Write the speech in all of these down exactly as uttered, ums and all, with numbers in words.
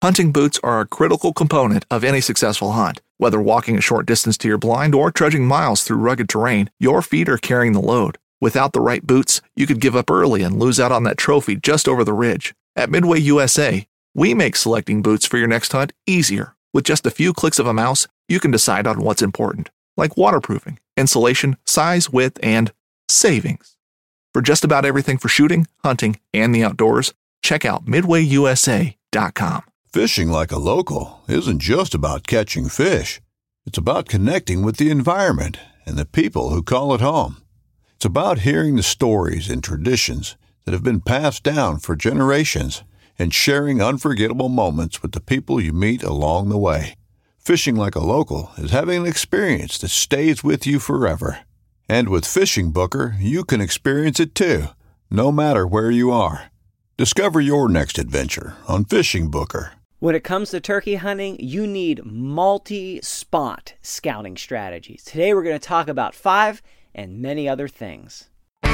Hunting boots are a critical component of any successful hunt. Whether walking a short distance to your blind or trudging miles through rugged terrain, your feet are carrying the load. Without the right boots, you could give up early and lose out on that trophy just over the ridge. At Midway U S A, we make selecting boots for your next hunt easier. With just a few clicks of a mouse, you can decide on what's important, like waterproofing, insulation, size, width, and savings. For just about everything for shooting, hunting, and the outdoors, check out midway u s a dot com. Fishing like a local isn't just about catching fish. It's about connecting with the environment and the people who call it home. It's about hearing the stories and traditions that have been passed down for generations and sharing unforgettable moments with the people you meet along the way. Fishing like a local is having an experience that stays with you forever. And with Fishing Booker, you can experience it too, no matter where you are. Discover your next adventure on Fishing Booker. When it comes to turkey hunting, you need multi-spot scouting strategies. Today we're going to talk about five and many other things.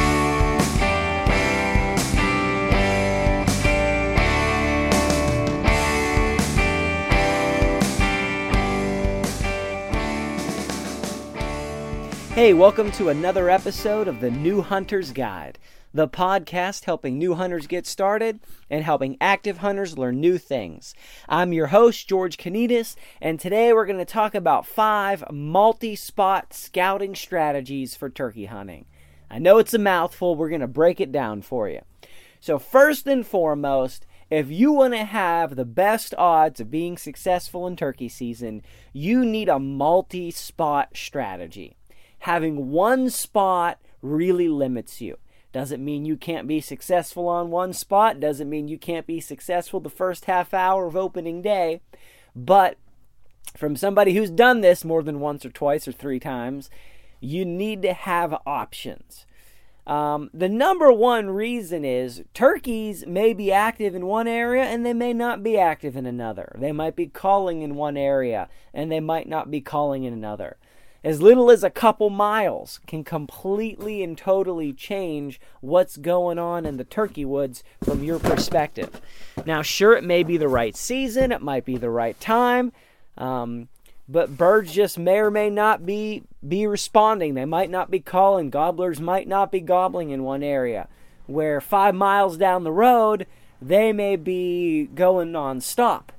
Hey, welcome to another episode of the New Hunter's Guide, the podcast helping new hunters get started and helping active hunters learn new things. I'm your host, George Kanitas, and today we're going to talk about five multi-spot scouting strategies for turkey hunting. I know it's a mouthful. We're going to break it down for you. So first and foremost, if you want to have the best odds of being successful in turkey season, you need a multi-spot strategy. Having one spot really limits you. Doesn't mean you can't be successful on one spot. Doesn't mean you can't be successful the first half hour of opening day. But from somebody who's done this more than once or twice or three times, you need to have options. Um, the number one reason is turkeys may be active in one area and they may not be active in another. They might be calling in one area and they might not be calling in another. As little as a couple miles can completely and totally change what's going on in the turkey woods from your perspective. Now, sure, it may be the right season, it might be the right time, um, but birds just may or may not be, be responding. They might not be calling. Gobblers might not be gobbling in one area, where five miles down the road, they may be going non-stop.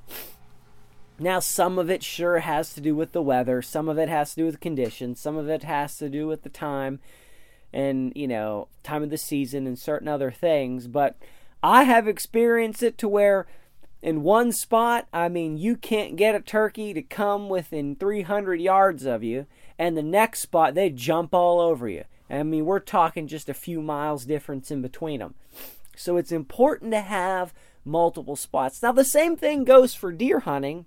Now, some of it sure has to do with the weather. Some of it has to do with conditions. Some of it has to do with the time and, you know, time of the season and certain other things. But I have experienced it to where in one spot, I mean, you can't get a turkey to come within three hundred yards of you. And the next spot, they jump all over you. I mean, we're talking just a few miles difference in between them. So it's important to have multiple spots. Now, the same thing goes for deer hunting.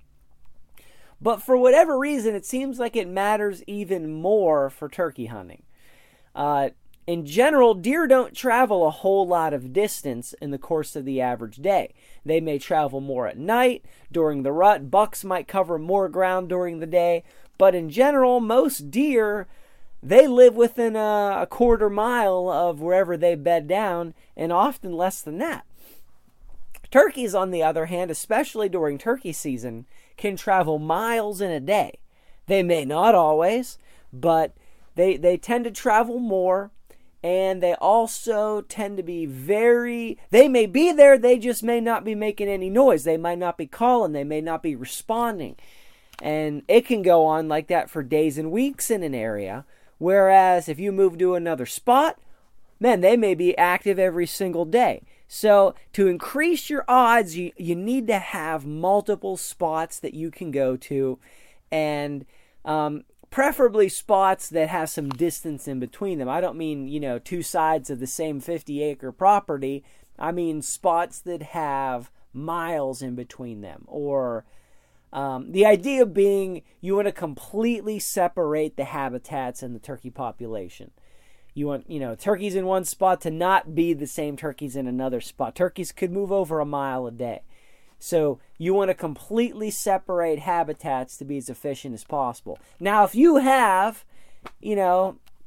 But for whatever reason, it seems like it matters even more for turkey hunting. Uh, in general, deer don't travel a whole lot of distance in the course of the average day. They may travel more at night, during the rut. Bucks might cover more ground during the day. But in general, most deer, they live within a, a quarter mile of wherever they bed down, and often less than that. Turkeys, on the other hand, especially during turkey season, can travel miles in a day. They may not always, but they they tend to travel more, and they also tend to be very, they may be there, they just may not be making any noise. They might not be calling, they may not be responding. And it can go on like that for days and weeks in an area, whereas if you move to another spot, man, they may be active every single day. So to increase your odds, you, you need to have multiple spots that you can go to, and um, preferably spots that have some distance in between them. I don't mean, you know, two sides of the same fifty acre property. I mean spots that have miles in between them. Or um, the idea being you want to completely separate the habitats and the turkey population. You want, you know, turkeys in one spot to not be the same turkeys in another spot. Turkeys could move over a mile a day. So you want to completely separate habitats to be as efficient as possible. Now, if you have, you know,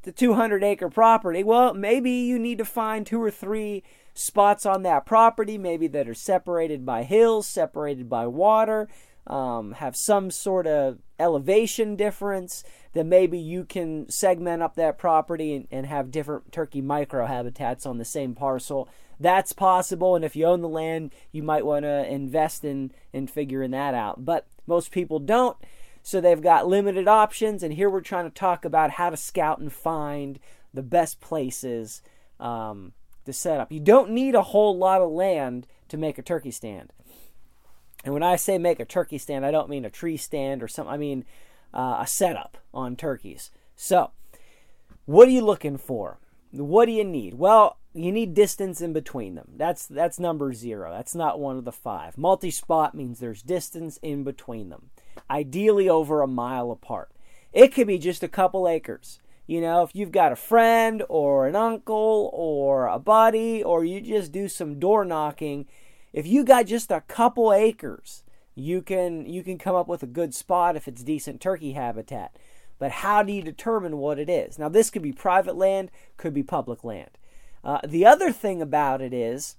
the two hundred acre property, well, maybe you need to find two or three spots on that property, maybe that are separated by hills, separated by water, um, have some sort of elevation difference, then maybe you can segment up that property and, and have different turkey microhabitats on the same parcel. That's possible, and if you own the land, you might want to invest in, in figuring that out. But most people don't, so they've got limited options, and here we're trying to talk about how to scout and find the best places um, to set up. You don't need a whole lot of land to make a turkey stand. And when I say make a turkey stand, I don't mean a tree stand or something. I mean uh, a setup on turkeys. So, what are you looking for? What do you need? Well, you need distance in between them. That's that's number zero. That's not one of the five. Multi-spot means there's distance in between them. Ideally over a mile apart. It could be just a couple acres. You know, if you've got a friend or an uncle or a buddy, or you just do some door knocking, if you got just a couple acres, you can you can come up with a good spot if it's decent turkey habitat. But how do you determine what it is? Now, this could be private land, could be public land. Uh, the other thing about it is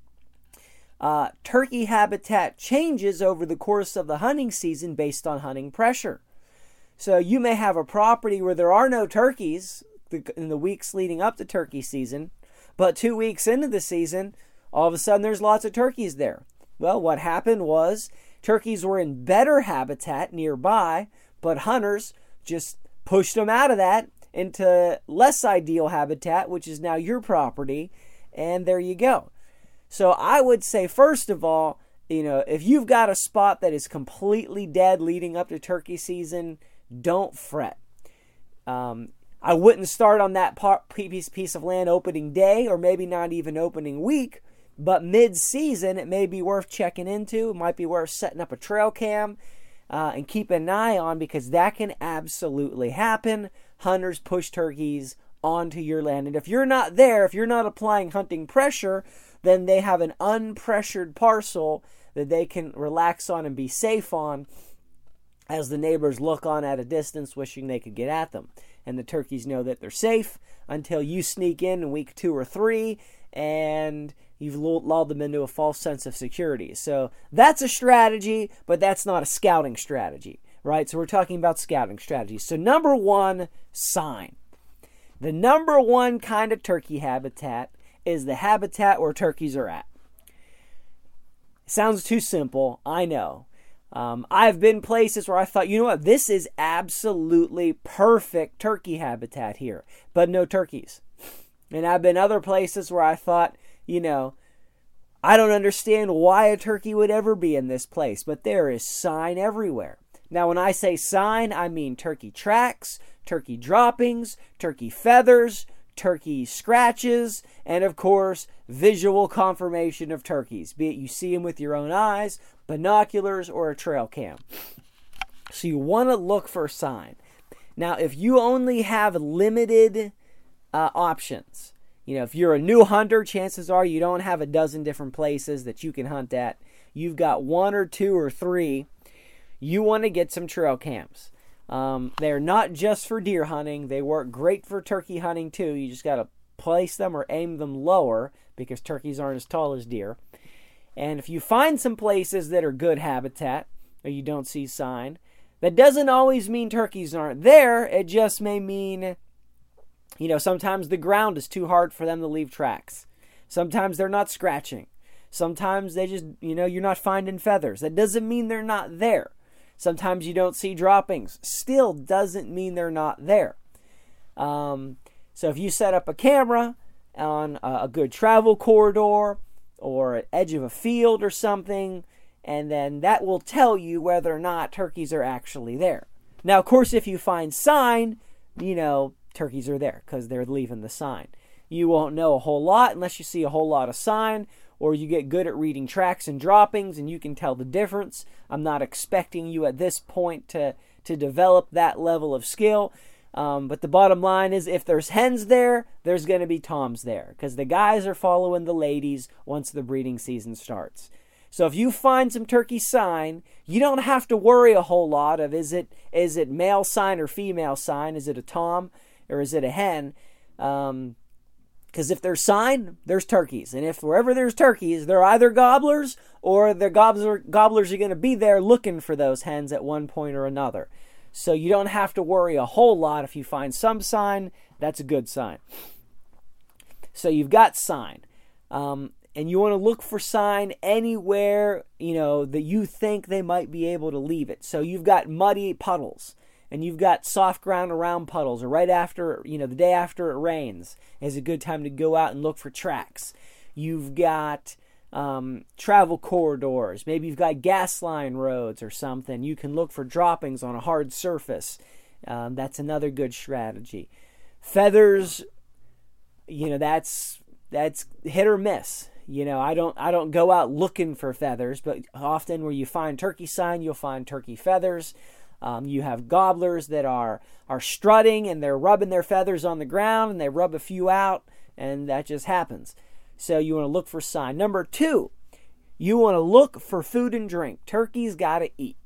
uh, turkey habitat changes over the course of the hunting season based on hunting pressure. So you may have a property where there are no turkeys in the weeks leading up to turkey season, but two weeks into the season, all of a sudden there's lots of turkeys there. Well, what happened was turkeys were in better habitat nearby, but hunters just pushed them out of that into less ideal habitat, which is now your property, and there you go. So I would say, first of all, you know, if you've got a spot that is completely dead leading up to turkey season, don't fret. Um, I wouldn't start on that part, piece, piece of land opening day, or maybe not even opening week, but mid-season it may be worth checking into. It might be worth setting up a trail cam uh, and keeping an eye on, because that can absolutely happen. Hunters push turkeys onto your land. And if you're not there, if you're not applying hunting pressure, then they have an unpressured parcel that they can relax on and be safe on, as the neighbors look on at a distance wishing they could get at them. And the turkeys know that they're safe until you sneak in in week two or three and you've lulled them into a false sense of security. So that's a strategy, but that's not a scouting strategy, right? So we're talking about scouting strategies. So number one, sign. The number one kind of turkey habitat is the habitat where turkeys are at. Sounds too simple, I know. Um, I've been places where I thought, you know what, this is absolutely perfect turkey habitat here, but no turkeys. And I've been other places where I thought, you know, I don't understand why a turkey would ever be in this place, but there is sign everywhere. Now, when I say sign, I mean turkey tracks, turkey droppings, turkey feathers, turkey scratches, and of course, visual confirmation of turkeys, be it you see them with your own eyes, binoculars, or a trail cam. So you want to look for a sign. Now, if you only have limited uh, options, you know, if you're a new hunter, chances are you don't have a dozen different places that you can hunt at. You've got one or two or three. You want to get some trail cams. Um, they're not just for deer hunting. They work great for turkey hunting too. You just got to place them or aim them lower, because turkeys aren't as tall as deer. And if you find some places that are good habitat, or you don't see sign, that doesn't always mean turkeys aren't there. It just may mean, you know, sometimes the ground is too hard for them to leave tracks. Sometimes they're not scratching. Sometimes they just, you know, you're not finding feathers. That doesn't mean they're not there. Sometimes you don't see droppings. Still doesn't mean they're not there. Um, so if you set up a camera on a good travel corridor or an edge of a field or something, and then that will tell you whether or not turkeys are actually there. Now, of course, if you find sign, you know, turkeys are there because they're leaving the sign. You won't know a whole lot unless you see a whole lot of sign, or you get good at reading tracks and droppings and you can tell the difference. I'm not expecting you at this point to, to develop that level of skill. Um, but the bottom line is, if there's hens there, there's going to be toms there, because the guys are following the ladies once the breeding season starts. So if you find some turkey sign, you don't have to worry a whole lot of, is it is it male sign or female sign? Is it a tom? or is it a hen? Um, because if there's sign, there's turkeys. And if wherever there's turkeys, they're either gobblers or the gobbler, gobblers are going to be there looking for those hens at one point or another. So you don't have to worry a whole lot. If you find some sign, that's a good sign. So you've got sign. Um, and you want to look for sign anywhere, you know, that you think they might be able to leave it. So you've got muddy puddles. And you've got soft ground around puddles, or right after, you know, the day after it rains is a good time to go out and look for tracks. You've got um, travel corridors. Maybe you've got gas line roads or something. You can look for droppings on a hard surface. Um, that's another good strategy. Feathers, you know, that's that's hit or miss. You know, I don't I don't go out looking for feathers, but often where you find turkey sign, you'll find turkey feathers. Um, you have gobblers that are, are strutting and they're rubbing their feathers on the ground and they rub a few out, and that just happens. So you want to look for sign. Number two, you want to look for food and drink. Turkeys got to eat.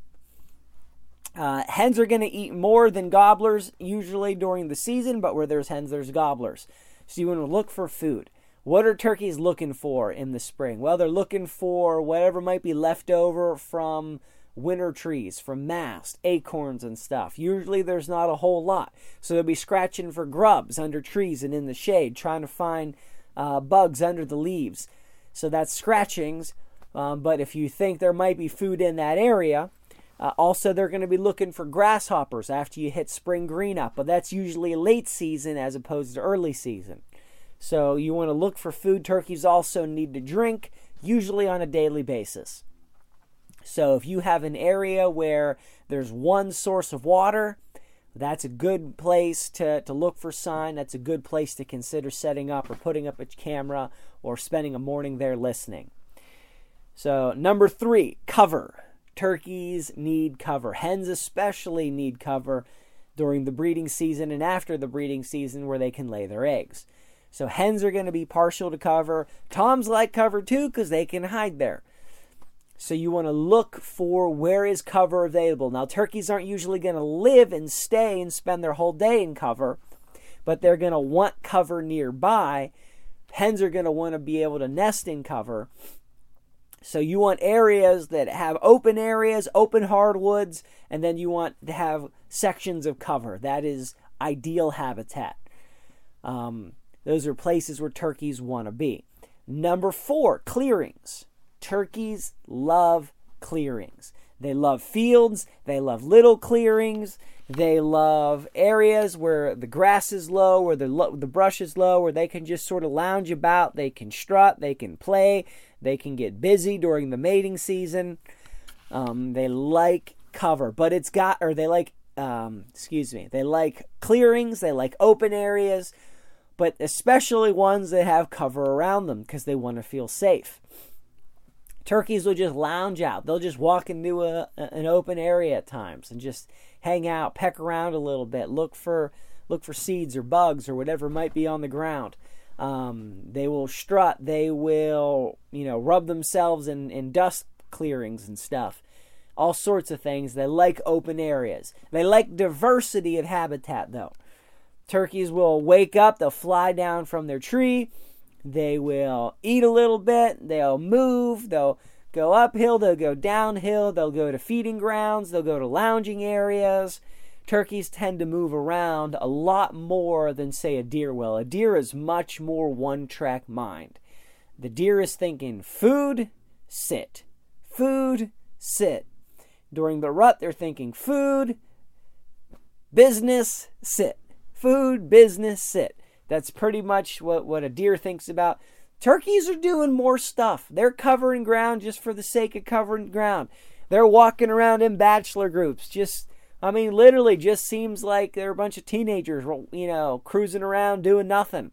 Uh, hens are going to eat more than gobblers usually during the season, but where there's hens, there's gobblers. So you want to look for food. What are turkeys looking for in the spring? Well, they're looking for whatever might be left over from winter trees, from mast, acorns and stuff. Usually there's not a whole lot. So they'll be scratching for grubs under trees and in the shade, trying to find uh, bugs under the leaves. So that's scratchings. Um, but if you think there might be food in that area, uh, also they're going to be looking for grasshoppers after you hit spring green up. But that's usually late season as opposed to early season. So you want to look for food. Turkeys also need to drink, usually on a daily basis. So if you have an area where there's one source of water, that's a good place to, to look for sign. That's a good place to consider setting up or putting up a camera or spending a morning there listening. So number three, cover. Turkeys need cover. Hens especially need cover during the breeding season and after the breeding season where they can lay their eggs. So hens are going to be partial to cover. Toms like cover too because they can hide there. So you want to look for where is cover available. Now, turkeys aren't usually going to live and stay and spend their whole day in cover, but they're going to want cover nearby. Hens are going to want to be able to nest in cover. So you want areas that have open areas, open hardwoods, and then you want to have sections of cover. That is ideal habitat. Um, those are places where turkeys want to be. Number four, clearings. Turkeys love clearings. They love fields. They love little clearings. They love areas where the grass is low, where the lo- the brush is low, where they can just sort of lounge about. They can strut. They can play. They can get busy during the mating season. Um, they like cover, but it's got, or they like, um, excuse me, they like clearings. They like open areas, but especially ones that have cover around them because they want to feel safe. Turkeys will just lounge out. They'll just walk into a, an open area at times and just hang out, peck around a little bit, look for look for seeds or bugs or whatever might be on the ground. Um, they will strut. They will, you know, rub themselves in, in dust clearings and stuff. All sorts of things. They like open areas. They like diversity of habitat, though. Turkeys will wake up. They'll fly down from their tree. They will eat a little bit. They'll move. They'll go uphill. They'll go downhill. They'll go to feeding grounds. They'll go to lounging areas. Turkeys tend to move around a lot more than, say, a deer will. A deer is much more one-track mind. The deer is thinking food, sit. Food, sit. During the rut, they're thinking food, business, sit. Food, business, sit. That's pretty much what, what a deer thinks about. Turkeys are doing more stuff. They're covering ground just for the sake of covering ground. They're walking around in bachelor groups. Just, I mean, literally just seems like they're a bunch of teenagers, you know, cruising around doing nothing.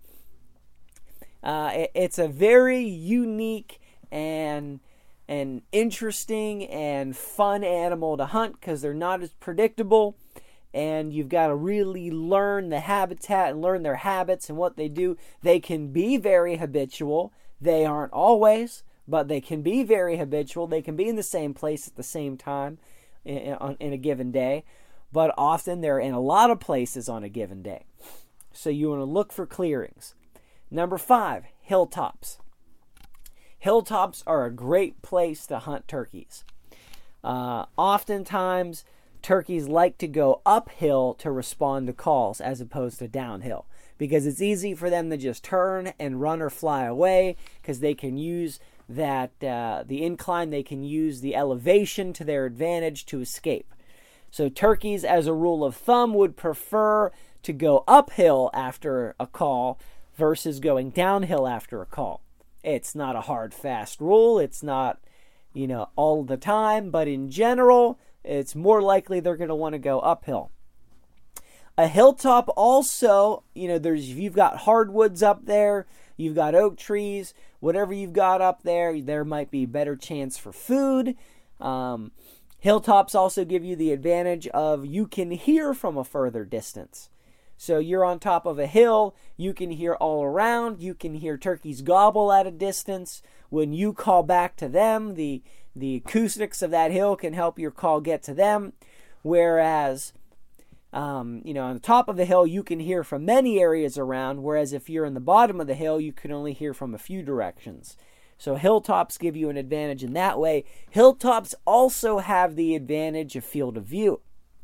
Uh, it, it's a very unique and and interesting and fun animal to hunt because they're not as predictable. And you've got to really learn the habitat and learn their habits and what they do. They can be very habitual. They aren't always, but they can be very habitual. They can be in the same place at the same time in, in a given day. But often they're in a lot of places on a given day. So you want to look for clearings. Number five, hilltops. Hilltops are a great place to hunt turkeys. Uh, oftentimes, turkeys like to go uphill to respond to calls as opposed to downhill, because it's easy for them to just turn and run or fly away, because they can use that uh, the incline, they can use the elevation to their advantage to escape. So turkeys, as a rule of thumb, would prefer to go uphill after a call versus going downhill after a call. It's not a hard, fast rule. It's not, you know, all the time, but in general, it's more likely they're going to want to go uphill. A hilltop also, you know, there's, if you've got hardwoods up there, you've got oak trees, whatever you've got up there, there might be better chance for food. Um, hilltops also give you the advantage of you can hear from a further distance. So you're on top of a hill, you can hear all around, you can hear turkeys gobble at a distance. When you call back to them, the, the acoustics of that hill can help your call get to them. Whereas, um, you know, on the top of the hill, you can hear from many areas around, whereas if you're in the bottom of the hill, you can only hear from a few directions. So hilltops give you an advantage in that way. Hilltops also have the advantage of field of view.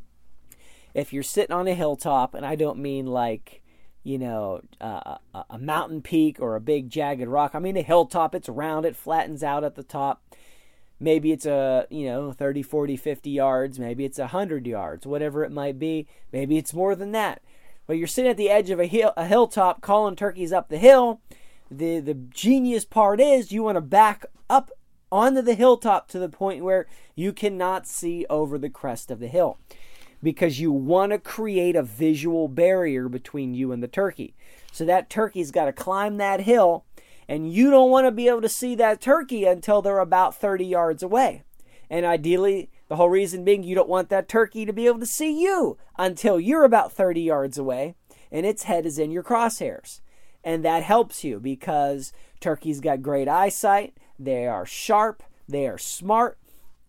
If you're sitting on a hilltop, and I don't mean like, you know, uh, a, a mountain peak or a big jagged rock. I mean a hilltop, it's round, it flattens out at the top. Maybe it's a, you know, thirty, forty, fifty yards. Maybe it's one hundred yards, whatever it might be. Maybe it's more than that. But you're sitting at the edge of a hill, a hilltop calling turkeys up the hill. The, the genius part is you want to back up onto the hilltop to the point where you cannot see over the crest of the hill, because you want to create a visual barrier between you and the turkey. So that turkey's got to climb that hill, and you don't want to be able to see that turkey until they're about thirty yards away. And ideally, the whole reason being you don't want that turkey to be able to see you until you're about thirty yards away and its head is in your crosshairs. And that helps you because turkeys got great eyesight, they are sharp, they are smart,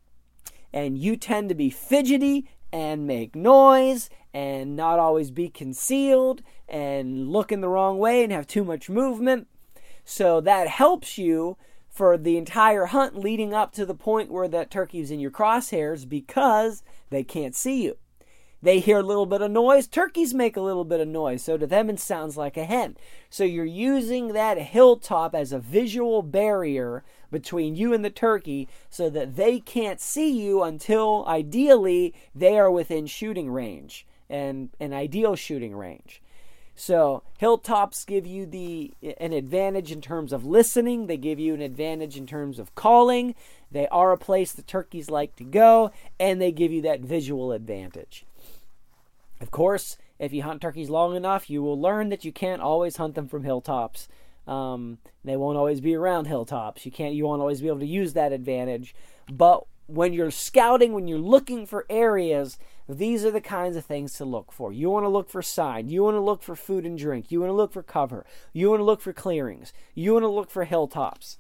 and you tend to be fidgety and make noise and not always be concealed and look in the wrong way and have too much movement. So that helps you for the entire hunt leading up to the point where that turkey's in your crosshairs, because they can't see you. They hear a little bit of noise. Turkeys make a little bit of noise, so to them it sounds like a hen. So you're using that hilltop as a visual barrier between you and the turkey so that they can't see you until ideally they are within shooting range, and an ideal shooting range. So hilltops give you the an advantage in terms of listening. They give you an advantage in terms of calling. They are a place the turkeys like to go, and they give you that visual advantage. Of course, if you hunt turkeys long enough, you will learn that you can't always hunt them from hilltops. Um, they won't always be around hilltops. You can't. You won't always be able to use that advantage. But when you're scouting, when you're looking for areas, these are the kinds of things to look for. You want to look for sign. You want to look for food and drink. You want to look for cover. You want to look for clearings. You want to look for hilltops.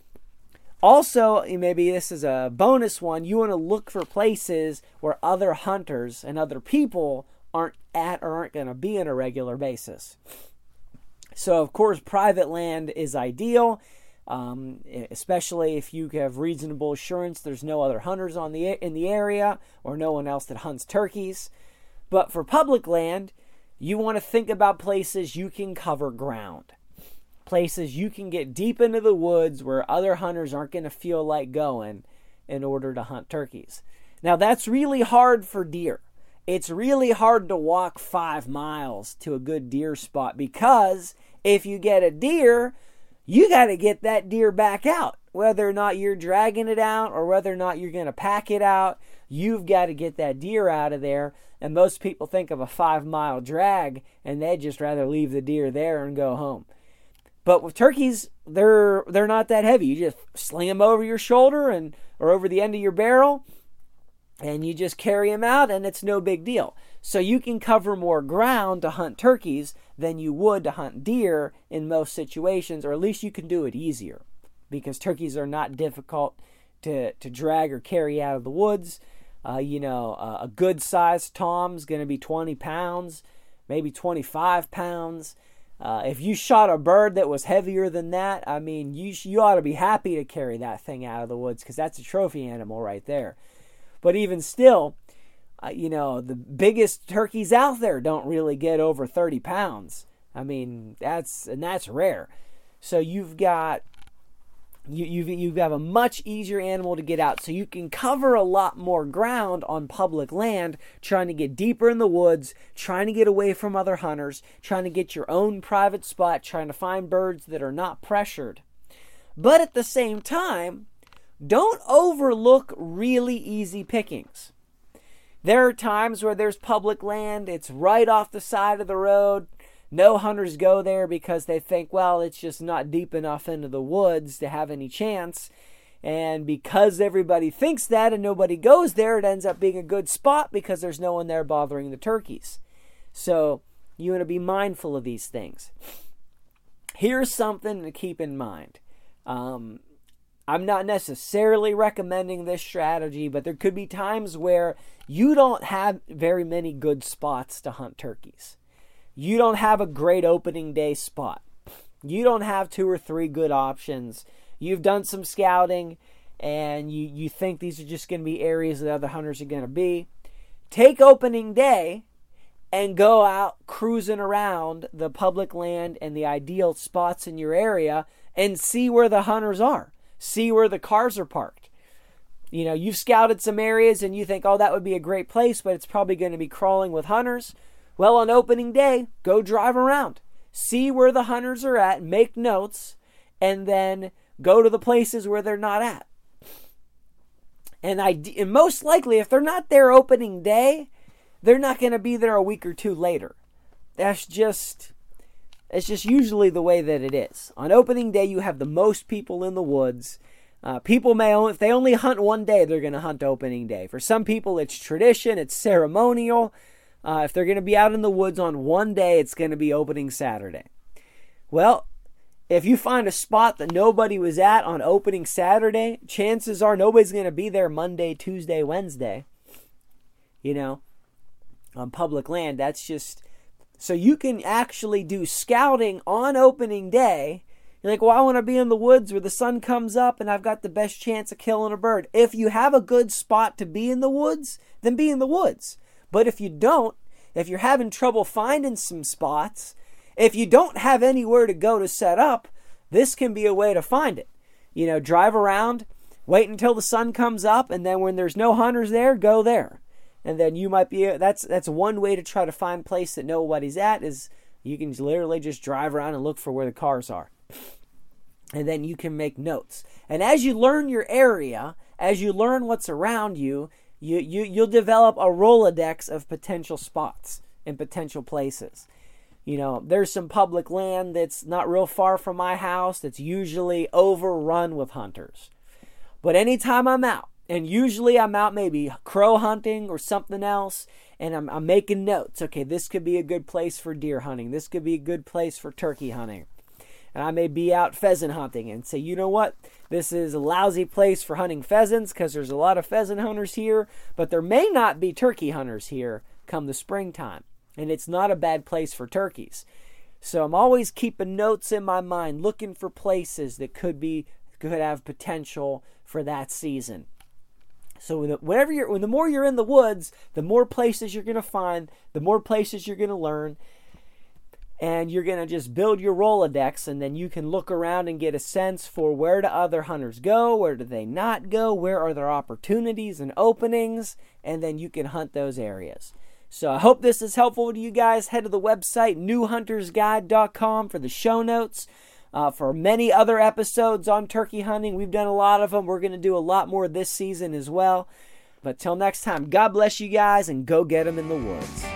Also, maybe this is a bonus one, you want to look for places where other hunters and other people aren't at or aren't going to be on a regular basis. So, of course, private land is ideal, um, especially if you have reasonable assurance there's no other hunters on the in the area or no one else that hunts turkeys. But for public land, you want to think about places you can cover ground. Places you can get deep into the woods where other hunters aren't going to feel like going in order to hunt turkeys. Now, that's really hard for deer. It's really hard to walk five miles to a good deer spot, because if you get a deer, you got to get that deer back out. Whether or not you're dragging it out or whether or not you're going to pack it out, you've got to get that deer out of there. And most people think of a five-mile drag, and they'd just rather leave the deer there and go home. But with turkeys, they're they're not that heavy. You just sling them over your shoulder and or over the end of your barrel, and you just carry them out, and it's no big deal. So you can cover more ground to hunt turkeys than you would to hunt deer in most situations, or at least you can do it easier, because turkeys are not difficult to, to drag or carry out of the woods. Uh, you know, uh, a good-sized tom's going to be twenty pounds. maybe twenty-five pounds. Uh, if you shot a bird that was heavier than that, I mean, you you ought to be happy to carry that thing out of the woods because that's a trophy animal right there. But even still, uh, you know, the biggest turkeys out there don't really get over thirty pounds. I mean, that's and that's rare. So you've got you you you have a much easier animal to get out, so you can cover a lot more ground on public land, trying to get deeper in the woods, trying to get away from other hunters, trying to get your own private spot, trying to find birds that are not pressured. But at the same time, don't overlook really easy pickings. There are times where there's public land, it's right off the side of the road. No hunters go there because they think, well, it's just not deep enough into the woods to have any chance. And because everybody thinks that and nobody goes there, it ends up being a good spot because there's no one there bothering the turkeys. So you want to be mindful of these things. Here's something to keep in mind. Um, I'm not necessarily recommending this strategy, but there could be times where you don't have very many good spots to hunt turkeys. You don't have a great opening day spot. You don't have two or three good options. You've done some scouting and you, you think these are just going to be areas that other hunters are going to be. Take opening day and go out cruising around the public land and the ideal spots in your area and see where the hunters are. See where the cars are parked. You know, you've scouted some areas and you think, oh, that would be a great place, but it's probably going to be crawling with hunters. Well, on opening day, go drive around. See where the hunters are at, make notes, and then go to the places where they're not at. And, I, and most likely, if they're not there opening day, they're not going to be there a week or two later. That's just, it's just usually the way that it is. On opening day, you have the most people in the woods. Uh, people may, only, if they only hunt one day, they're going to hunt opening day. For some people, it's tradition, it's ceremonial. Uh, if they're going to be out in the woods on one day, it's going to be opening Saturday. Well, if you find a spot that nobody was at on opening Saturday, chances are nobody's going to be there Monday, Tuesday, Wednesday. You know, on public land, that's just... So you can actually do scouting on opening day. You're like, well, I want to be in the woods where the sun comes up and I've got the best chance of killing a bird. If you have a good spot to be in the woods, then be in the woods. But if you don't, if you're having trouble finding some spots, if you don't have anywhere to go to set up, this can be a way to find it. You know, drive around, wait until the sun comes up, and then when there's no hunters there, go there. And then you might be, that's that's one way to try to find a place that nobody's at, is you can literally just drive around and look for where the cars are. And then you can make notes. And as you learn your area, as you learn what's around you, You, you, you'll develop a Rolodex of potential spots and potential places. You know, there's some public land that's not real far from my house that's usually overrun with hunters. But anytime I'm out, and usually I'm out maybe crow hunting or something else, and I'm, I'm making notes. Okay, this could be a good place for deer hunting. This could be a good place for turkey hunting. And I may be out pheasant hunting and say, you know what? This is a lousy place for hunting pheasants because there's a lot of pheasant hunters here, but there may not be turkey hunters here come the springtime. And it's not a bad place for turkeys. So I'm always keeping notes in my mind, looking for places that could be could have potential for that season. So whenever you're, when the more you're in the woods, the more places you're going to find, the more places you're going to learn. And you're going to just build your Rolodex, and then you can look around and get a sense for where do other hunters go, where do they not go, where are there opportunities and openings, and then you can hunt those areas. So I hope this is helpful to you guys. Head to the website, new hunters guide dot com, for the show notes. Uh, for many other episodes on turkey hunting, we've done a lot of them. We're going to do a lot more this season as well. But till next time, God bless you guys, and go get them in the woods.